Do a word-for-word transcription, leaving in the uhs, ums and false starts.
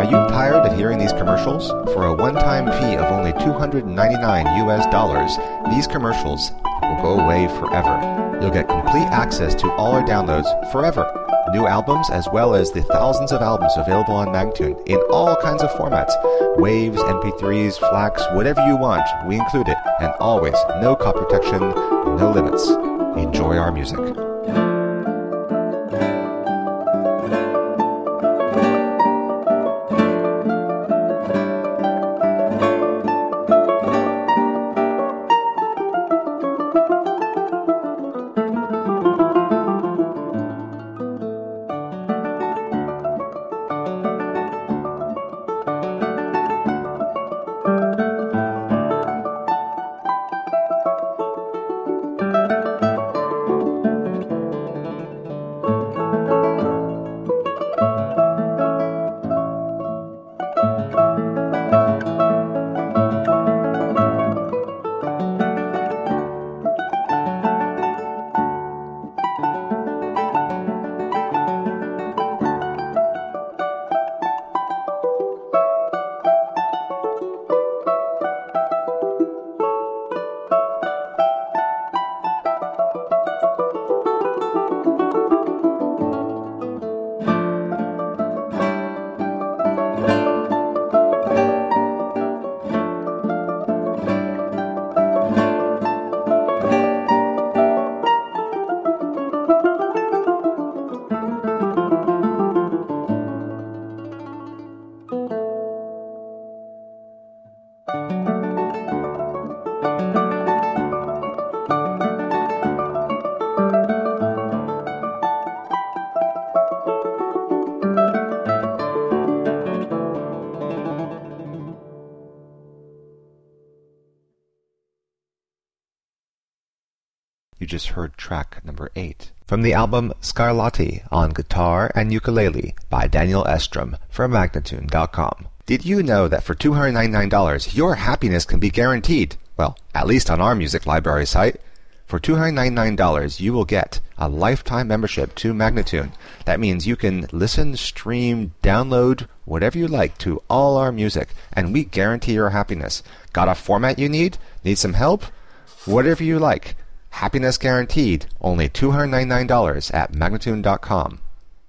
Are you tired of hearing these commercials? For a one-time fee of only two hundred ninety-nine U S dollars, these commercials will go away forever. You'll get complete access to all our downloads forever. New albums as well as the thousands of albums available on Magnatune in all kinds of formats. Waves, M P threes, FLACs, whatever you want, we include it. And always, no copy protection, no limits. Enjoy our music. You just heard track number eight from the album Scarlatti on guitar and ukulele by Daniel Estrom for Magnatune dot com. Did you know that for two hundred ninety-nine dollars your happiness can be guaranteed? Well, at least on our music library site. For two hundred ninety-nine dollars you will get a lifetime membership to Magnatune. That means you can listen, stream, download, whatever you like to all our music, and we guarantee your happiness. Got a format you need? Need some help? Whatever you like. Happiness guaranteed. Only two hundred ninety-nine dollars at Magnatune dot com.